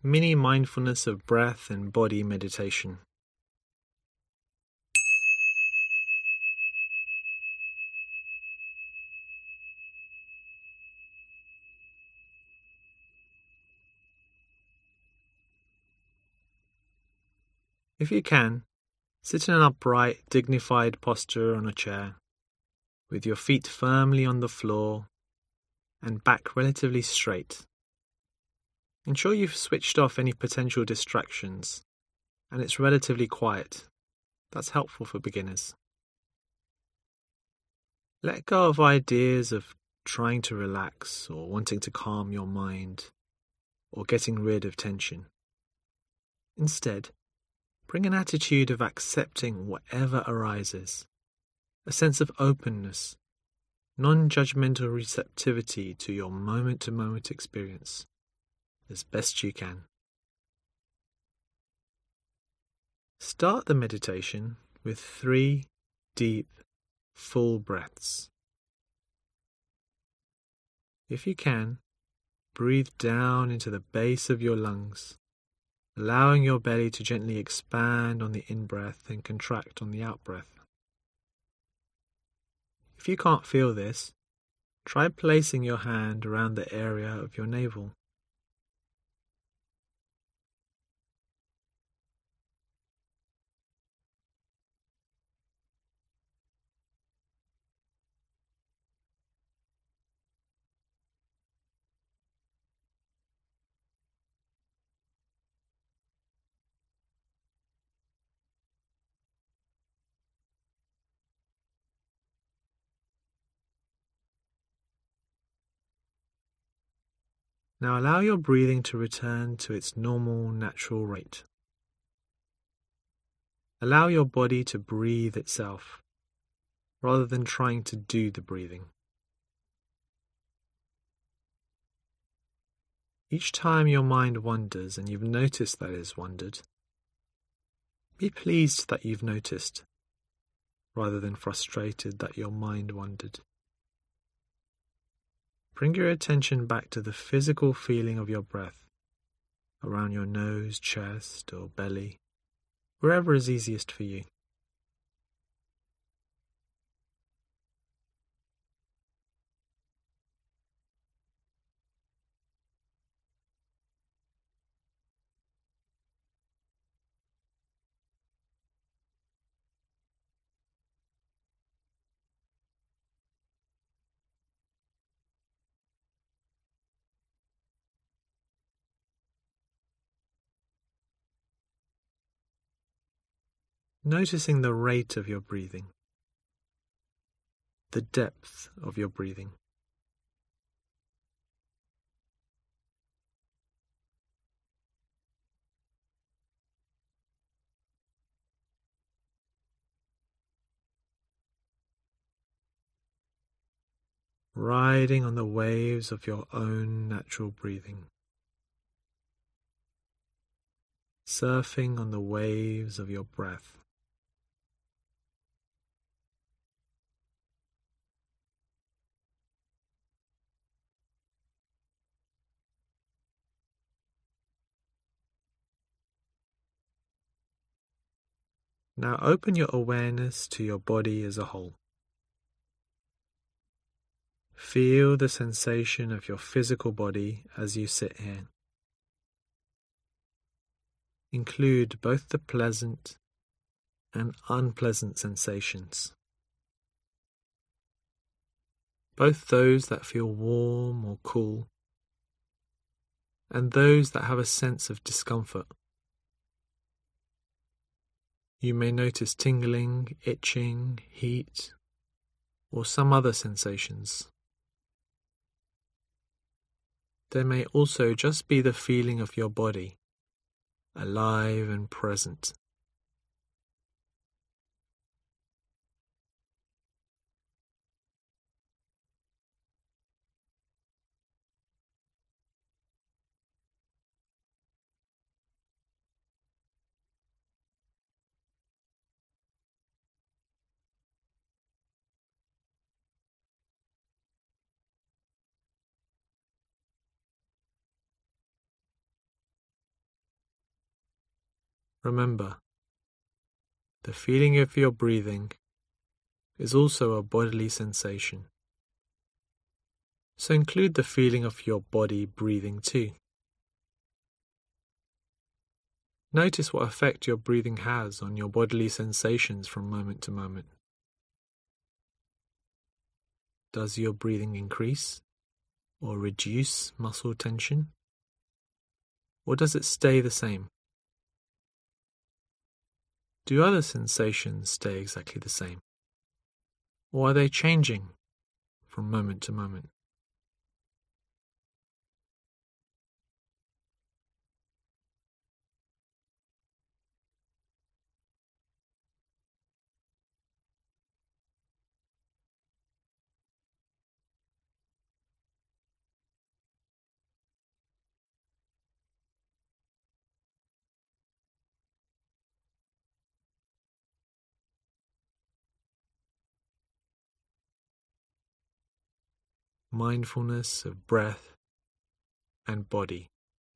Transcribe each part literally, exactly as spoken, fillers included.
mini mindfulness of breath and body meditation. If you can, sit in an upright, dignified posture on a chair, with your feet firmly on the floor and back relatively straight. Ensure you've switched off any potential distractions and it's relatively quiet. That's helpful for beginners. Let go of ideas of trying to relax or wanting to calm your mind or getting rid of tension. Instead, bring an attitude of accepting whatever arises, a sense of openness, non-judgmental receptivity to your moment-to-moment experience, as best you can. Start the meditation with three deep, full breaths. If you can, breathe down into the base of your lungs, allowing your belly to gently expand on the in-breath and contract on the out-breath. If you can't feel this, try placing your hand around the area of your navel. Now allow your breathing to return to its normal, natural rate. Allow your body to breathe itself, rather than trying to do the breathing. Each time your mind wanders and you've noticed that it has wandered, be pleased that you've noticed, rather than frustrated that your mind wandered. Bring your attention back to the physical feeling of your breath, around your nose, chest, or belly, wherever is easiest for you. Noticing the rate of your breathing, the depth of your breathing. Riding on the waves of your own natural breathing. Surfing on the waves of your breath. Now open your awareness to your body as a whole. Feel the sensation of your physical body as you sit here. Include both the pleasant and unpleasant sensations. Both those that feel warm or cool, and those that have a sense of discomfort. You may notice tingling, itching, heat, or some other sensations. There may also just be the feeling of your body, alive and present. Remember, the feeling of your breathing is also a bodily sensation. So include the feeling of your body breathing too. Notice what effect your breathing has on your bodily sensations from moment to moment. Does your breathing increase or reduce muscle tension? Or does it stay the same? Do other sensations stay exactly the same? Or are they changing from moment to moment? Mindfulness of breath and body.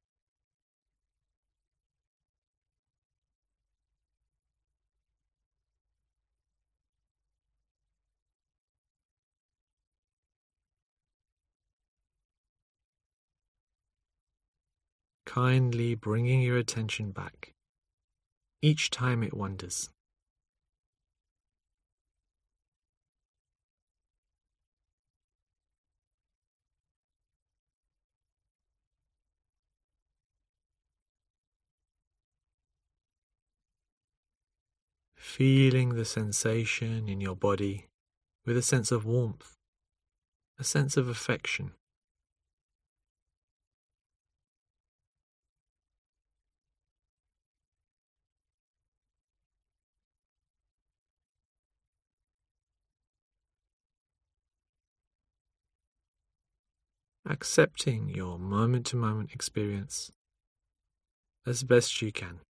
Kindly bringing your attention back each time it wanders. Feeling the sensation in your body with a sense of warmth, a sense of affection. Accepting your moment-to-moment experience as best you can.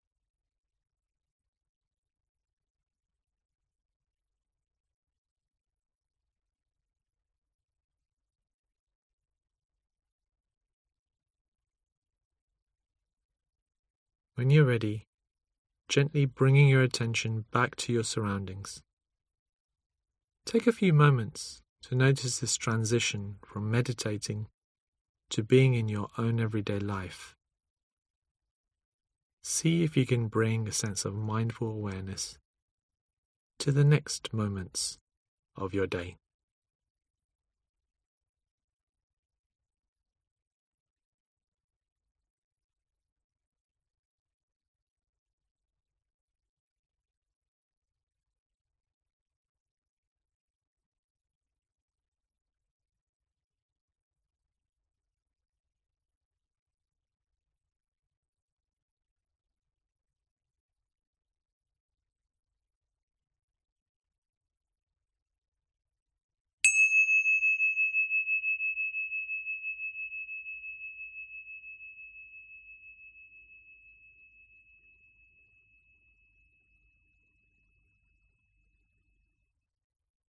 When you're ready, gently bringing your attention back to your surroundings. Take a few moments to notice this transition from meditating to being in your own everyday life. See if you can bring a sense of mindful awareness to the next moments of your day.